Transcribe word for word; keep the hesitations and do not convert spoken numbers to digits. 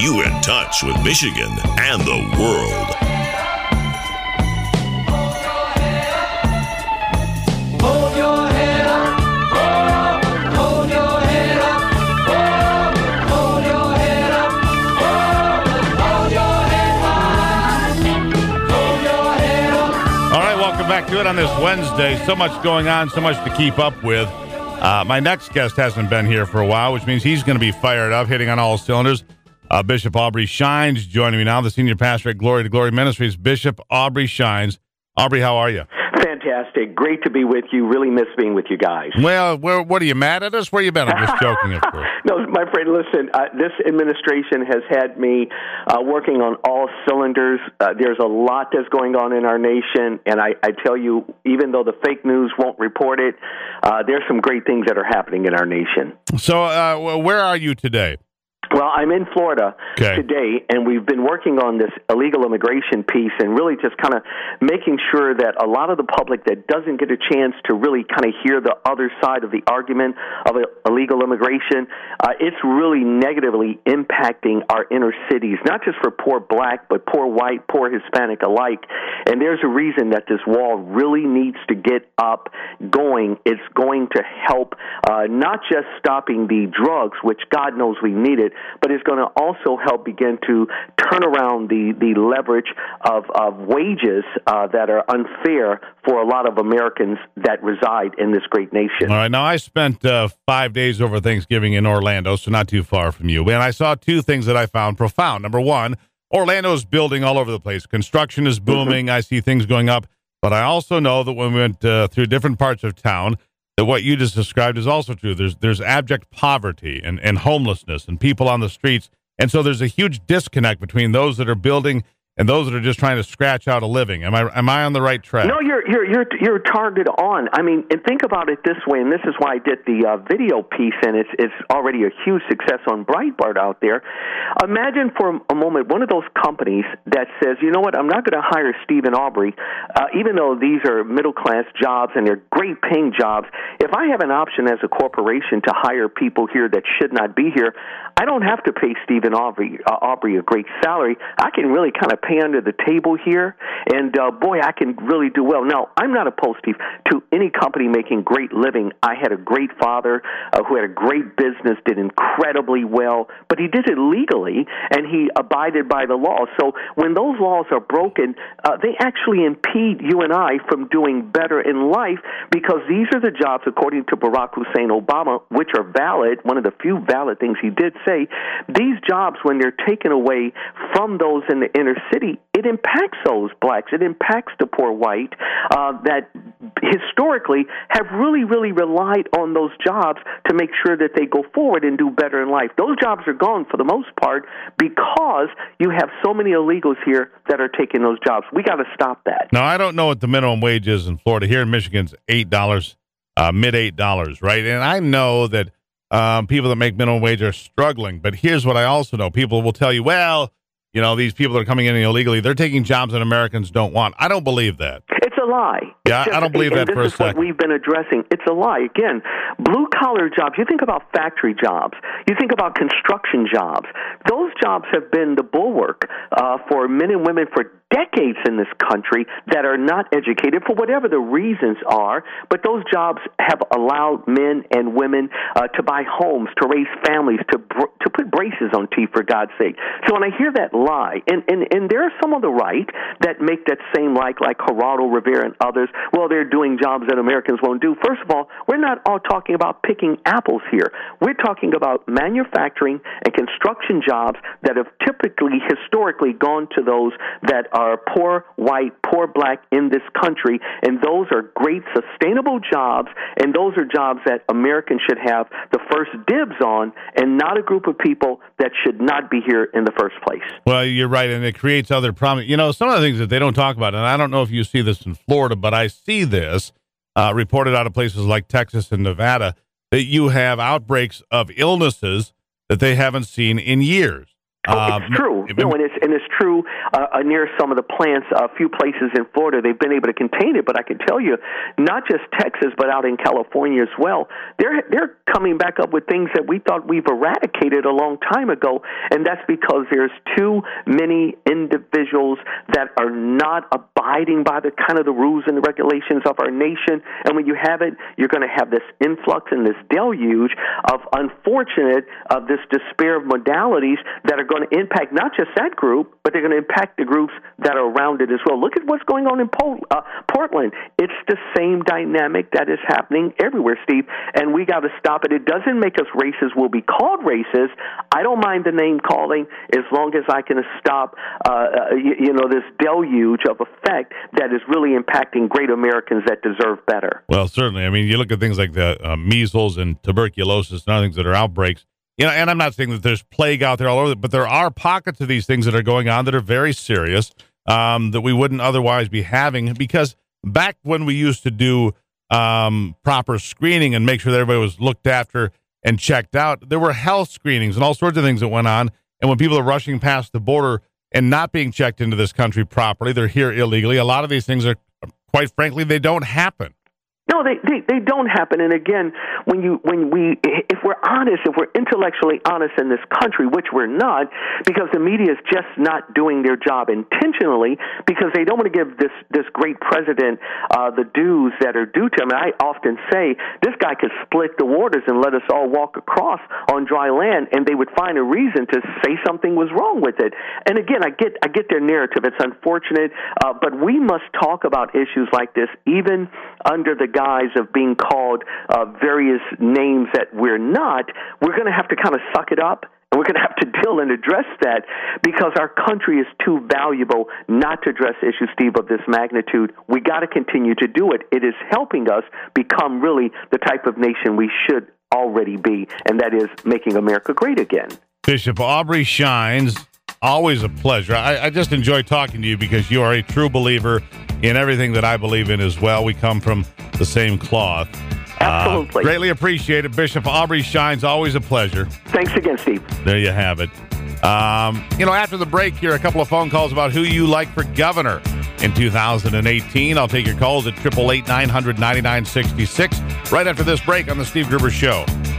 you in touch with Michigan and the world. Back to it on this Wednesday. So much going on, so much to keep up with. Uh, my next guest hasn't been here for a while, which means he's going to be fired up, hitting on all cylinders. Uh, Bishop Aubrey Shines joining me now, the senior pastor at Glory to Glory Ministries. Bishop Aubrey Shines. Aubrey, how are you? Fantastic. Great to be with you. Really miss being with you guys. Well, where, what are you, mad at us? Where you been? I'm just joking, of course. No, my friend, listen, uh, this administration has had me uh, working on all cylinders. Uh, there's a lot that's going on in our nation, and I, I tell you, even though the fake news won't report it, uh, there's some great things that are happening in our nation. So uh, where are you today? Well, I'm in Florida okay. today, and we've been working on this illegal immigration piece and really just kind of making sure that a lot of the public that doesn't get a chance to really kind of hear the other side of the argument of illegal immigration, uh, it's really negatively impacting our inner cities, not just for poor black, but poor white, poor Hispanic alike. And there's a reason that this wall really needs to get up going. It's going to help uh, not just stopping the drugs, which God knows we need it, but it's going to also help begin to turn around the, the leverage of, of wages uh, that are unfair for a lot of Americans that reside in this great nation. All right. Now, I spent uh, five days over Thanksgiving in Orlando, so not too far from you. And I saw two things that I found profound. Number one, Orlando is building all over the place. Construction is booming. Mm-hmm. I see things going up. But I also know that when we went uh, through different parts of town, that what you just described is also true. There's there's abject poverty and, and homelessness and people on the streets. And so there's a huge disconnect between those that are building and those that are just trying to scratch out a living. Am I am I on the right track? No, you're you're you're you're targeted on. I mean, and think about it this way, and this is why I did the uh, video piece, and it's it's already a huge success on Breitbart out there. Imagine for a moment one of those companies that says, you know what, I'm not going to hire Stephen Aubrey, uh, even though these are middle class jobs and they're great paying jobs. If I have an option as a corporation to hire people here that should not be here, I don't have to pay Stephen Aubrey uh, Aubrey a great salary. I can really kind of pay under the table here, and uh, boy, I can really do well. Now, I'm not opposed, Steve, to any company making great living. I had a great father uh, who had a great business, did incredibly well, but he did it legally, and he abided by the law. So when those laws are broken, uh, they actually impede you and I from doing better in life, because these are the jobs, according to Barack Hussein Obama, which are valid. One of the few valid things he did say, these jobs, when they're taken away from those in the inner city, it impacts those blacks. It impacts the poor white uh, that historically have really, really relied on those jobs to make sure that they go forward and do better in life. Those jobs are gone for the most part because you have so many illegals here that are taking those jobs. We got to stop that. Now, I don't know what the minimum wage is in Florida. Here in Michigan, it's eight dollars, uh, mid eight dollars, right? And I know that um, people that make minimum wage are struggling. But here's what I also know. People will tell you, well, you know, these people that are coming in illegally, they're taking jobs that Americans don't want. I don't believe that. It's a lie. Yeah, just, I don't believe that for a second. This is what we've been addressing. It's a lie. Again, blue-collar jobs, you think about factory jobs, you think about construction jobs. Those jobs have been the bulwark uh, for men and women for decades in this country that are not educated for whatever the reasons are, but those jobs have allowed men and women uh, to buy homes, to raise families, to br- to put braces on teeth, for God's sake. So when I hear that lie, and, and, and there are some on the right that make that same like, like Geraldo Rivera and others, well, they're doing jobs that Americans won't do. First of all, we're not all talking about picking apples here. We're talking about manufacturing and construction jobs that have typically, historically, gone to those that are poor white, poor black in this country, and those are great sustainable jobs, and those are jobs that Americans should have the first dibs on, and not a group of people that should not be here in the first place. Well, you're right, and it creates other problems. You know, some of the things that they don't talk about, and I don't know if you see this in Florida, but I see this uh, reported out of places like Texas and Nevada, that you have outbreaks of illnesses that they haven't seen in years. Oh, Um, it's true. No, and it's and it's true uh, near some of the plants. A few places in Florida, they've been able to contain it. But I can tell you, not just Texas, but out in California as well, they're they're coming back up with things that we thought we've eradicated a long time ago, and that's because there's too many individuals that are not abiding by the kind of the rules and the regulations of our nation. And when you have it, you're going to have this influx and this deluge of unfortunate of this despair of modalities that are going to impact not just that group, but they're going to impact the groups that are around it as well. Look at what's going on in Pol- uh, Portland. It's the same dynamic that is happening everywhere, Steve, and we got to stop it. It doesn't make us racist. We'll be called racist. I don't mind the name calling as long as I can stop, uh, you, you know, this deluge of effect that is really impacting great Americans that deserve better. Well, certainly. I mean, you look at things like the uh, measles and tuberculosis and other things that are outbreaks. You know, and I'm not saying that there's plague out there all over, but there are pockets of these things that are going on that are very serious, um, that we wouldn't otherwise be having, because back when we used to do um, proper screening and make sure that everybody was looked after and checked out, there were health screenings and all sorts of things that went on. And when people are rushing past the border and not being checked into this country properly, they're here illegally. A lot of these things are, quite frankly, they don't happen. No, they, they they don't happen. And again, when you when we if we're honest, if we're intellectually honest in this country, which we're not, because the media is just not doing their job intentionally, because they don't want to give this this great president uh, the dues that are due to him. And I often say this guy could split the waters and let us all walk across on dry land, and they would find a reason to say something was wrong with it. And again, I get I get their narrative. It's unfortunate, uh, but we must talk about issues like this, even under the guise of being called uh, various names that we're not. We're going to have to kind of suck it up, and we're going to have to deal and address that, because our country is too valuable not to address issues, Steve, of this magnitude. We got to continue to do it. It is helping us become really the type of nation we should already be, and that is making America great again. Bishop Aubrey Shines, always a pleasure. I, I just enjoy talking to you because you are a true believer in everything that I believe in as well. We come from the same cloth. Absolutely. Uh, greatly appreciate it. Bishop Aubrey Shines, always a pleasure. Thanks again, Steve. There you have it. Um, you know, after the break here, a couple of phone calls about who you like for governor in two thousand eighteen. I'll take your calls at eight eight eight, nine hundred, ninety-nine sixty-six right after this break on the Steve Gruber Show.